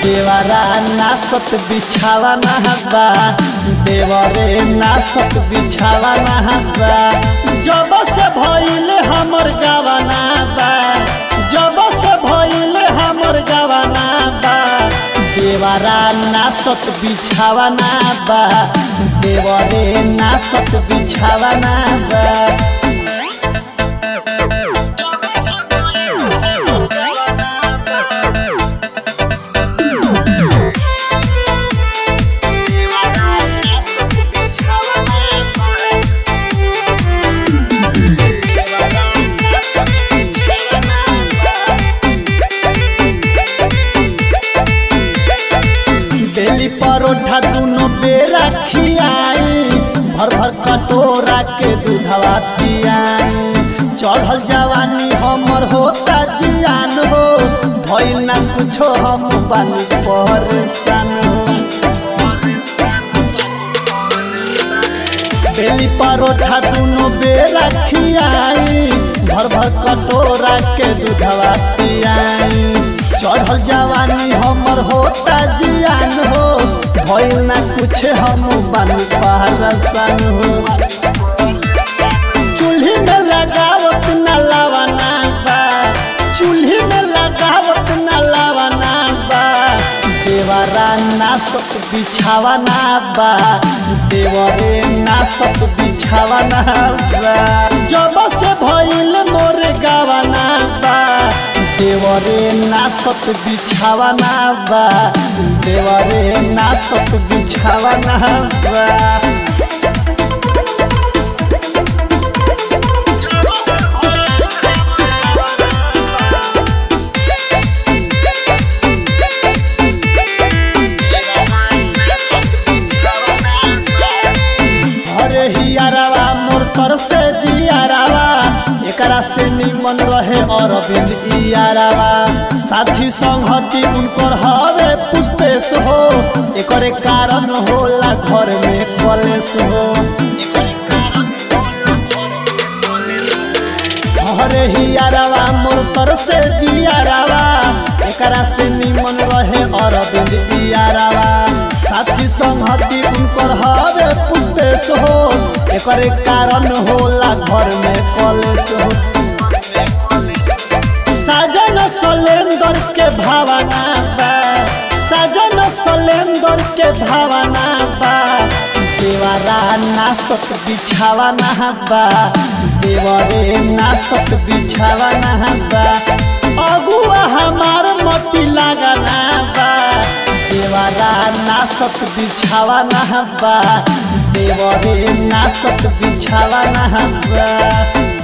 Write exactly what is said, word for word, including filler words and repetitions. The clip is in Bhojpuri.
देवरा नासत बिछावा नहबा देवरे नासत बिछावा नहबा जब से भइले हमर गवाना बा जब से भइले हमर गवाना बा देवरा नासत बिछावा नहबा देवरे नासत बिछावा नहबा परोठा दोनों बेरा खियाई भर भर कटोरा के दूधवा पियाई चढ़ल जवानी हमर होता जियान हो भइल ना कुछो हम बानी परेशान हो बेली परोठा दोनों बेरा खियाई भर भर कटोरा के दूधवा पियाई चढ़ल जवानी हमर होता जियान हो भइल ना कुछ हम बानी परेशान हो चूल्ही में लगावत न लावाना बा चूल्ही में लगावत न लावाना बा देवरा नासत बिछावाना बा देवरे नासत बिछावाना बा जब से भइल मोरे गवाना बा देवरे नासत बिछावाना बा देवरे नासत बिछावाना बा अरे हियारावा मोर तर से जियारावा एकरा से निमन रहे अरविंद इयारावा साथी संगति उनकर हवे पुष्पेश हो एकरे कारण होला घर में कलेश हो अरे हियारावा मोर तर से जियारावा एकरा से निमन रहे अरविंद इयारावा साथी संगति उनकर हवे पुष्पेश हो एकरे कारण होला घर में कलेश हो साजन सलेंदर के भावना बा साजन सलेंदर के भावना बा देवरा नासत बिछावाना बा देवरे नासत बिछावाना बा अगुआ हमार मटी लगाना बा देवरा नासत बिछावाना बा देवरे नासत बिछावाना बा।